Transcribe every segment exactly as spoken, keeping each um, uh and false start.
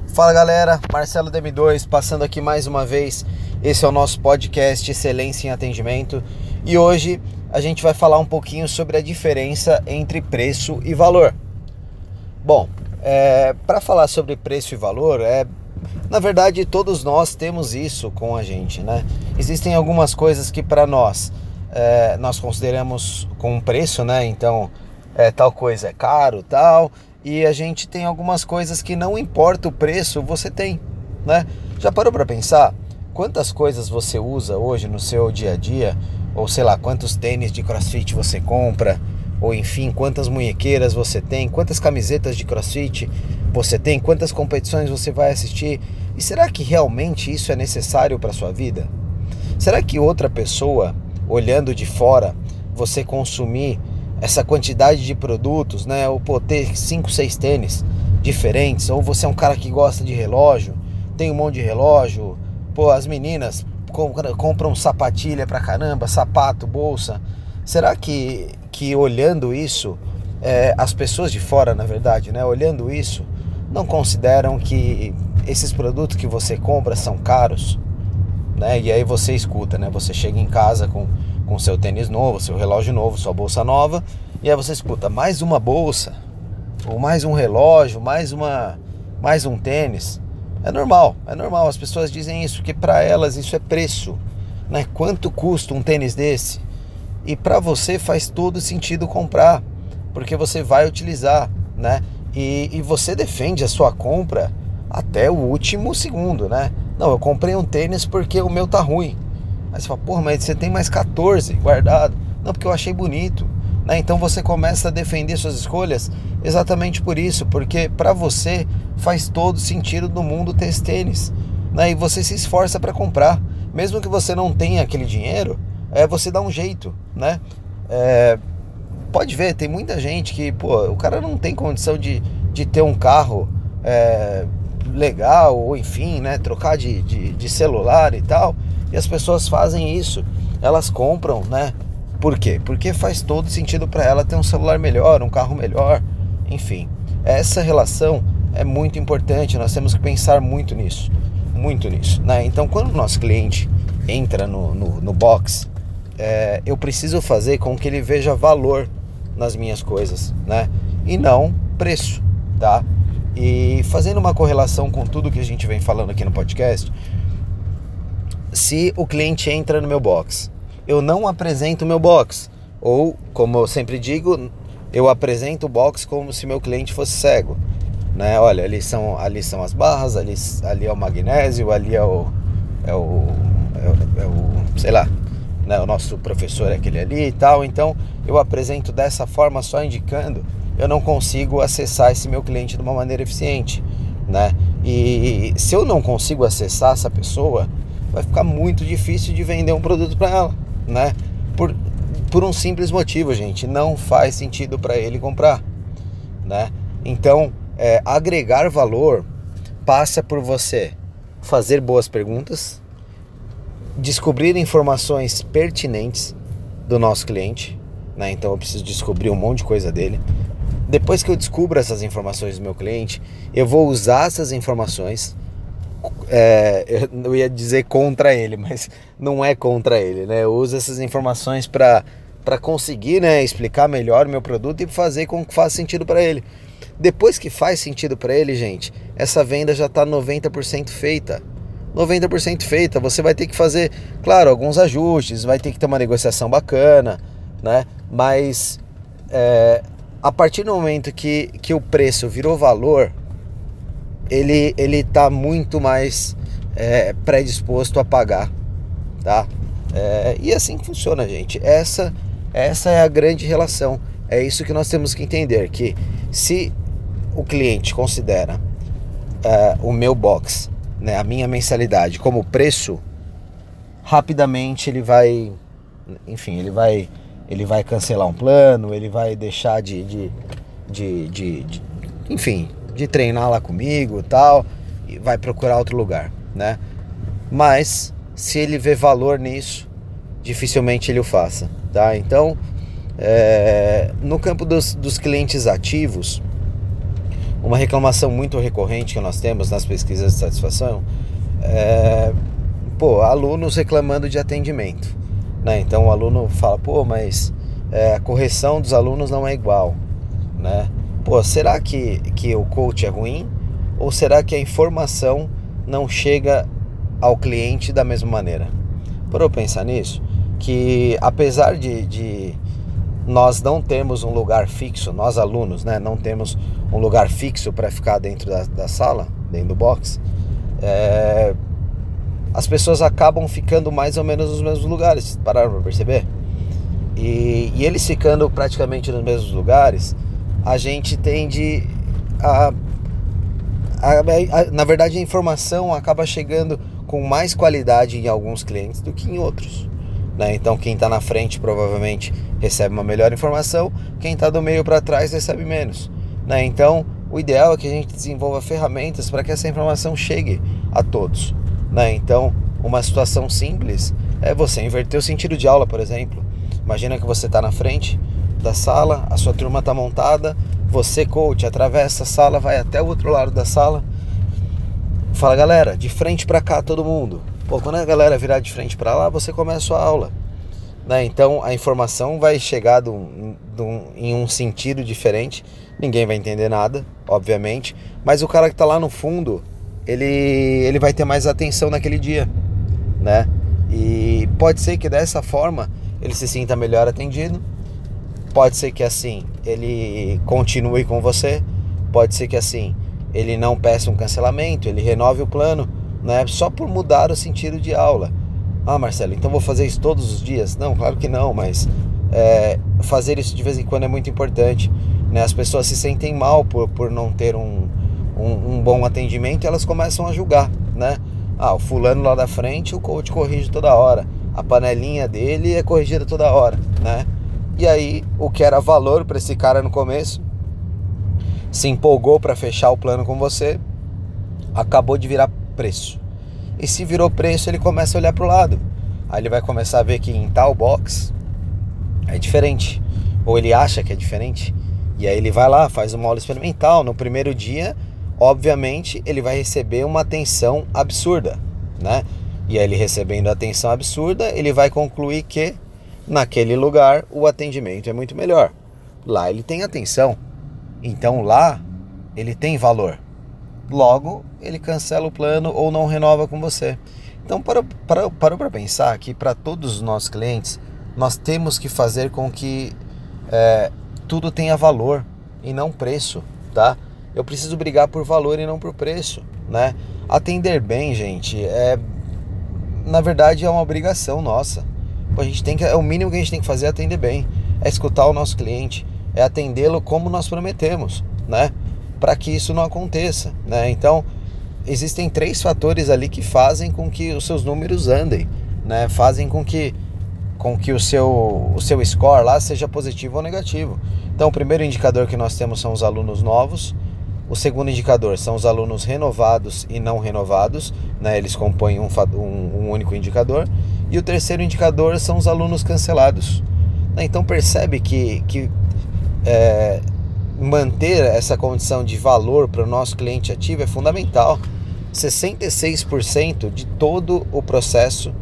Fala galera, Marcelo D M dois passando aqui mais uma vez. Esse é o nosso podcast Excelência em Atendimento e hoje a gente vai falar um pouquinho sobre a diferença entre preço e valor. Bom, é, para falar sobre preço e valor, é, na verdade todos nós temos isso com a gente, né? Existem algumas coisas que para nós é, nós consideramos com preço, né? Então é, tal coisa é caro, tal. E a gente tem algumas coisas que não importa o preço, você tem, né? Já parou para pensar quantas coisas você usa hoje no seu dia a dia? Ou sei lá, quantos tênis de crossfit você compra? Ou enfim, quantas munhequeiras você tem? Quantas camisetas de crossfit você tem? Quantas competições você vai assistir? E será que realmente isso é necessário para sua vida? Será que outra pessoa, olhando de fora, você consumir essa quantidade de produtos, né? Ou pô, ter cinco, seis tênis diferentes, ou você é um cara que gosta de relógio, tem um monte de relógio, pô, as meninas compram sapatilha pra caramba, sapato, bolsa. Será que, que olhando isso, é, as pessoas de fora, na verdade, né? Olhando isso, não consideram que esses produtos que você compra são caros, né? E aí você escuta, né? Você chega em casa com com seu tênis novo, seu relógio novo, sua bolsa nova, e aí você escuta mais uma bolsa, ou mais um relógio, mais uma, mais um tênis. É normal, é normal, as pessoas dizem isso, que para elas isso é preço, né? Quanto custa um tênis desse? E para você faz todo sentido comprar, porque você vai utilizar, né? E, e você defende a sua compra até o último segundo, né? Não, eu comprei um tênis porque o meu tá ruim. Aí você fala, porra, mas você tem mais catorze guardado. Não, porque eu achei bonito, né? Então você começa a defender suas escolhas exatamente por isso, porque para você faz todo sentido do mundo ter esse tênis, né? E você se esforça para comprar, mesmo que você não tenha aquele dinheiro, é, você dá um jeito, né? É, pode ver, tem muita gente que, pô, o cara não tem condição de, de ter um carro é, legal, ou enfim, né? Trocar de, de, de celular e tal. E as pessoas fazem isso, elas compram, né? Por quê? Porque faz todo sentido para ela ter um celular melhor, um carro melhor, enfim. Essa relação é muito importante, nós temos que pensar muito nisso, muito nisso, né? Então, quando o nosso cliente entra no, no, no box, é, eu preciso fazer com que ele veja valor nas minhas coisas, né? E não preço, tá? E fazendo uma correlação com tudo que a gente vem falando aqui no podcast, se o cliente entra no meu box, eu não apresento o meu box, ou como eu sempre digo, eu apresento o box como se meu cliente fosse cego, né? Olha, ali são, ali são as barras, ali, ali é o magnésio, ali é o, é o, é o, é o sei lá, né? O nosso professor é aquele ali e tal. Então eu apresento dessa forma, só indicando, eu não consigo acessar esse meu cliente de uma maneira eficiente, né? E se eu não consigo acessar essa pessoa, vai ficar muito difícil de vender um produto para ela, né? Por, por um simples motivo, gente, não faz sentido para ele comprar, né? Então, é, agregar valor passa por você fazer boas perguntas, descobrir informações pertinentes do nosso cliente, né? Então eu preciso descobrir um monte de coisa dele. Depois que eu descubro essas informações do meu cliente, eu vou usar essas informações. É, eu ia dizer contra ele, mas não é contra ele, né? Eu uso essas informações para para conseguir, né, explicar melhor o meu produto e fazer com que faça sentido para ele. Depois que faz sentido para ele, gente, essa venda já está noventa por cento feita. noventa por cento feita. Você vai ter que fazer, claro, alguns ajustes, vai ter que ter uma negociação bacana, né? Mas é, a partir do momento que, que o preço virou valor, ele ele tá muito mais é, predisposto a pagar, tá? É, e assim que funciona, gente. Essa, essa é a grande relação. É isso que nós temos que entender, que se o cliente considera é, o meu box, né, a minha mensalidade como preço, rapidamente ele vai, enfim, ele vai, ele vai cancelar um plano, ele vai deixar de, de, de, de, de enfim, de treinar lá comigo e tal, e vai procurar outro lugar, né? Mas se ele vê valor nisso, dificilmente ele o faça, tá? Então, é, no campo dos, dos clientes ativos, Uma reclamação muito recorrente que nós temos nas pesquisas de satisfação é, pô, alunos reclamando de atendimento, né? Então o aluno fala, pô, mas é, a correção dos alunos não é igual, né? Pô, será que, que o coach é ruim? Ou será que a informação não chega ao cliente da mesma maneira? Para eu pensar nisso, que apesar de, de nós não termos um lugar fixo, nós alunos, né, não temos um lugar fixo para ficar dentro da, da sala, dentro do box, é, as pessoas acabam ficando mais ou menos nos mesmos lugares, pararam para perceber? E, e eles ficando praticamente nos mesmos lugares, a gente tende a, a, a... Na verdade, a informação acaba chegando com mais qualidade em alguns clientes do que em outros, né? Então, quem está na frente provavelmente recebe uma melhor informação, quem está do meio para trás recebe menos, né? Então, o ideal é que a gente desenvolva ferramentas para que essa informação chegue a todos, né? Então, uma situação simples é você inverter o sentido de aula, por exemplo. Imagina que você está na frente da sala, a sua turma está montada, você, coach, atravessa a sala, vai até o outro lado da sala, fala, galera, de frente para cá todo mundo. Pô, quando a galera virar de frente para lá, você começa a sua aula, né? Então a informação vai chegar do, do, em um sentido diferente, ninguém vai entender nada, obviamente, mas o cara que está lá no fundo, ele, ele vai ter mais atenção naquele dia, né? E pode ser que dessa forma ele se sinta melhor atendido, pode ser que assim ele continue com você, pode ser que assim ele não peça um cancelamento, ele renove o plano, né? Só por mudar o sentido de aula. Ah, Marcelo, então vou fazer isso todos os dias? Não, claro que não, mas é, fazer isso de vez em quando é muito importante, né? As pessoas se sentem mal por, por não ter um, um, um bom atendimento e elas começam a julgar, né? Ah, o fulano lá da frente, o coach corrige toda hora, a panelinha dele é corrigida toda hora, né? E aí, o que era valor para esse cara no começo, se empolgou para fechar o plano com você, acabou de virar preço. E se virou preço, ele começa a olhar para o lado. Aí ele vai começar a ver que em tal box é diferente, ou ele acha que é diferente, e aí ele vai lá, faz uma aula experimental. No primeiro dia, obviamente, ele vai receber uma atenção absurda, né? E aí ele recebendo a atenção absurda, ele vai concluir que naquele lugar o atendimento é muito melhor. Lá ele tem atenção, então lá ele tem valor. Logo, ele cancela o plano ou não renova com você. Então, parou para, para, para pensar que para todos os nossos clientes, nós temos que fazer com que é, tudo tenha valor e não preço, tá? Eu preciso brigar por valor e não por preço, né? Atender bem, gente, é, na verdade é uma obrigação nossa. A gente tem que, é o mínimo que a gente tem que fazer é atender bem, é escutar o nosso cliente, é atendê-lo como nós prometemos, né? Para que isso não aconteça, né? Então, existem três fatores ali que fazem com que os seus números andem, né? Fazem com que, com que o, seu, o seu score lá seja positivo ou negativo. Então, o primeiro indicador que nós temos são os alunos novos. O segundo indicador são os alunos renovados e não renovados, né? Eles compõem um, um, um único indicador. E o terceiro indicador são os alunos cancelados. Então, percebe que... que é, manter essa condição de valor para o nosso cliente ativo é fundamental. sessenta e seis por cento de todo o processo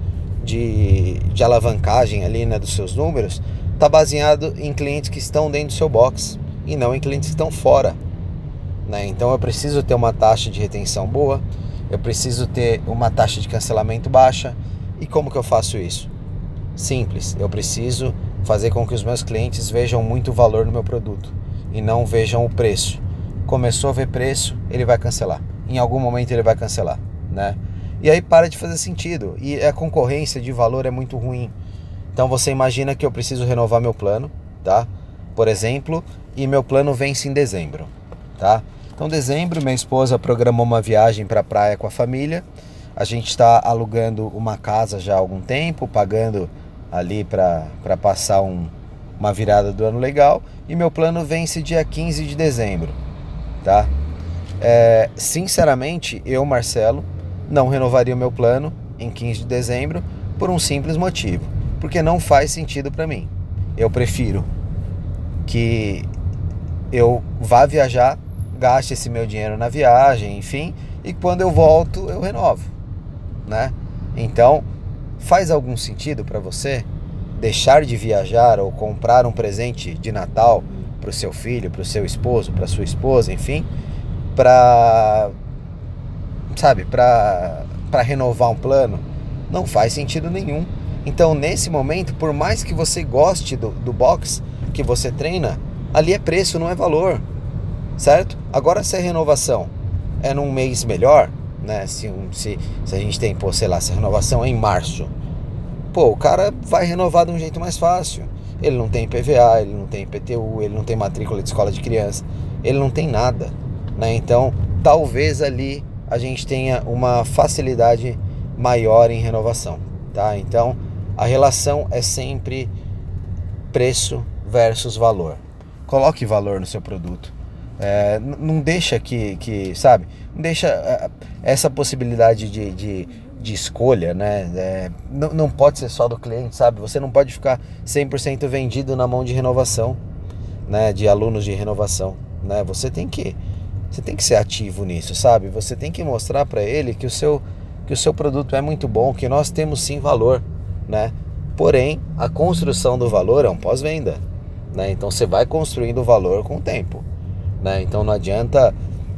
de, de alavancagem ali, né, dos seus números está baseado em clientes que estão dentro do seu box e não em clientes que estão fora, né? Então eu preciso ter uma taxa de retenção boa, eu preciso ter uma taxa de cancelamento baixa. E como que eu faço isso? Simples, eu preciso fazer com que os meus clientes vejam muito valor no meu produto e não vejam o preço. Começou a ver preço, ele vai cancelar. Em algum momento ele vai cancelar, né? E aí para de fazer sentido. E a concorrência de valor é muito ruim. Então você imagina que eu preciso renovar meu plano, tá? Por exemplo, e meu plano vence em dezembro, tá? Então dezembro, minha esposa programou uma viagem para a praia com a família. A gente está alugando uma casa já há algum tempo, pagando ali para para passar um, uma virada do ano legal. E meu plano vence dia quinze de dezembro, tá? É, sinceramente, eu, Marcelo, não renovaria o meu plano em quinze de dezembro por um simples motivo. Porque não faz sentido para mim. Eu prefiro que eu vá viajar gaste esse meu dinheiro na viagem, enfim, e quando eu volto eu renovo, né? Então, faz algum sentido para você deixar de viajar ou comprar um presente de Natal para o seu filho, para o seu esposo, para sua esposa, enfim, para, sabe, para para renovar um plano? Não faz sentido nenhum. Então, nesse momento, por mais que você goste do, do box que você treina, ali é preço, não é valor, certo? Agora, se a renovação é num mês melhor, né? Se, se, se a gente tem, pô, sei lá, se a renovação é em março, pô, o cara vai renovar de um jeito mais fácil. Ele não tem I P V A, ele não tem I P T U, ele não tem matrícula de escola de criança, ele não tem nada, né? Então, talvez ali a gente tenha uma facilidade maior em renovação, tá? Então, a relação é sempre preço versus valor. Coloque valor no seu produto. É, não deixa que, que, sabe, não deixa essa possibilidade de, de, de escolha, né? É, não, não pode ser só do cliente, sabe? Você não pode ficar cem por cento vendido na mão de renovação, né? De alunos de renovação, né? Você tem que, você tem que ser ativo nisso, sabe? Você tem que mostrar para ele que o seu, que o seu produto é muito bom, que nós temos sim valor, né? Porém, a construção do valor é um pós-venda, né? Então você vai construindo o valor com o tempo, né? Então não adianta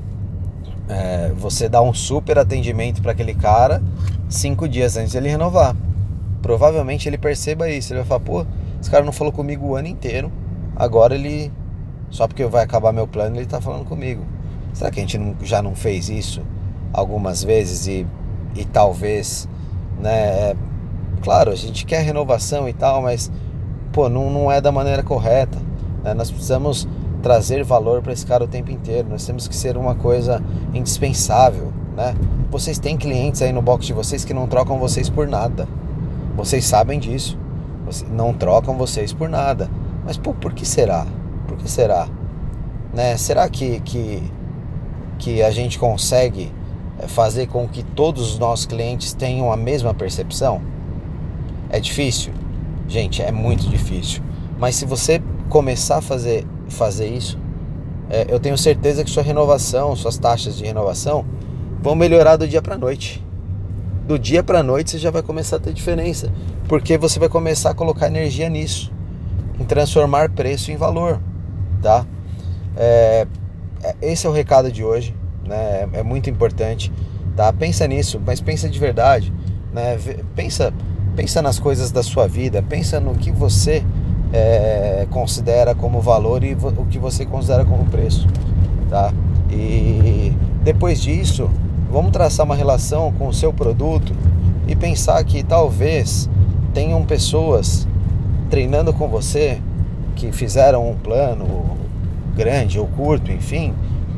é, você dar um super atendimento para aquele cara cinco dias antes de ele renovar. Provavelmente ele perceba isso, ele vai falar, pô, esse cara não falou comigo o ano inteiro, agora ele, só porque vai acabar meu plano, ele tá falando comigo. Será que a gente não, já não fez isso algumas vezes e, e talvez, né, é, claro, a gente quer renovação e tal, mas pô, não, não é da maneira correta, né? Nós precisamos trazer valor para esse cara o tempo inteiro, nós temos que ser uma coisa indispensável, né? Vocês têm clientes aí no box de vocês que não trocam vocês por nada, vocês sabem disso, vocês não trocam vocês por nada, mas pô, por que será? Por que será? Né? Será que, que, que a gente consegue fazer com que todos os nossos clientes tenham a mesma percepção? É difícil? Gente, é muito difícil. Mas se você começar a fazer, fazer isso, é, eu tenho certeza que sua renovação, suas taxas de renovação vão melhorar do dia para a noite. Do dia para a noite você já vai começar a ter diferença, porque você vai começar a colocar energia nisso, em transformar preço em valor, tá? É, esse é o recado de hoje, né? É muito importante, tá? Pensa nisso, mas pensa de verdade, né? Pensa... Pensa nas coisas da sua vida, pensa no que você é, considera como valor e o que você considera como preço, tá? E depois disso, vamos traçar uma relação com o seu produto e pensar que talvez tenham pessoas treinando com você que fizeram um plano grande ou curto, enfim,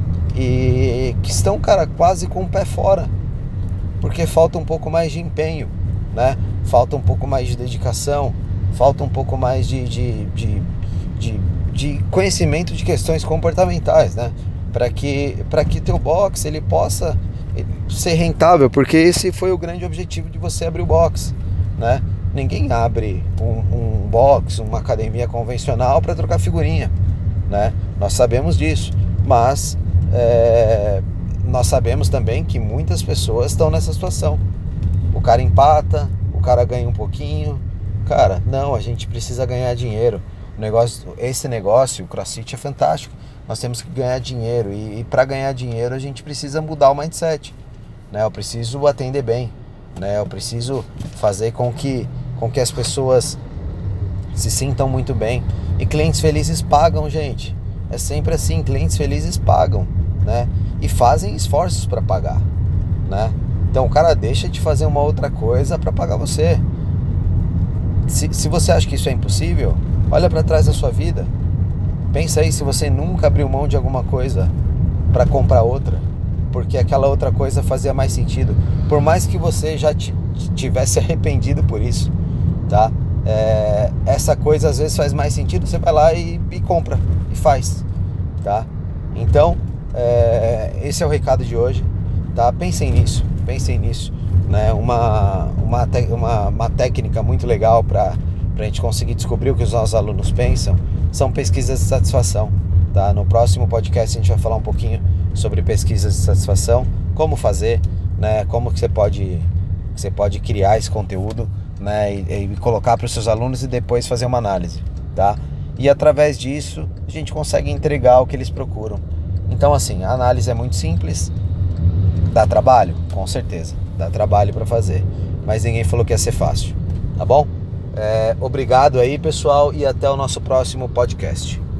e que estão, cara, quase com o pé fora, porque falta um pouco mais de empenho, né? Falta um pouco mais de dedicação, falta um pouco mais de, de, de, de, de conhecimento de questões comportamentais, né? Para que, para que teu box ele possa ser rentável, porque esse foi o grande objetivo de você abrir o box, né? Ninguém abre um, um box, uma academia convencional para trocar figurinha, né? Nós sabemos disso, mas é, nós sabemos também que muitas pessoas estão nessa situação. O cara empata, o cara ganha um pouquinho. Cara, não, a gente precisa ganhar dinheiro. O negócio, esse negócio, o CrossFit é fantástico. Nós temos que ganhar dinheiro e, e para ganhar dinheiro a gente precisa mudar o mindset, né? Eu preciso atender bem, né? Eu preciso fazer com que, com que as pessoas se sintam muito bem. E clientes felizes pagam, gente. É sempre assim, clientes felizes pagam, né? E fazem esforços para pagar, né? Então o cara deixa de fazer uma outra coisa para pagar você. Se, se você acha que isso é impossível, olha para trás da sua vida. Pensa aí se você nunca abriu mão de alguma coisa para comprar outra, porque aquela outra coisa fazia mais sentido. Por mais que você já t- tivesse arrependido por isso, tá? É, essa coisa às vezes faz mais sentido, você vai lá e, e compra, e faz, tá? Então, é, esse é o recado de hoje, tá? Pensem nisso. Pensem nisso, né? Uma, uma, te, uma, uma técnica muito legal para a gente conseguir descobrir o que os nossos alunos pensam são pesquisas de satisfação, tá? No próximo podcast a gente vai falar um pouquinho sobre pesquisas de satisfação, como fazer, né? Como que você pode, que você pode criar esse conteúdo, né? E, e colocar para os seus alunos e depois fazer uma análise, tá? E através disso a gente consegue entregar o que eles procuram. Então assim, a análise é muito simples. Dá trabalho? Com certeza, dá trabalho para fazer, mas ninguém falou que ia ser fácil, tá bom? É, obrigado aí, pessoal, e até o nosso próximo podcast.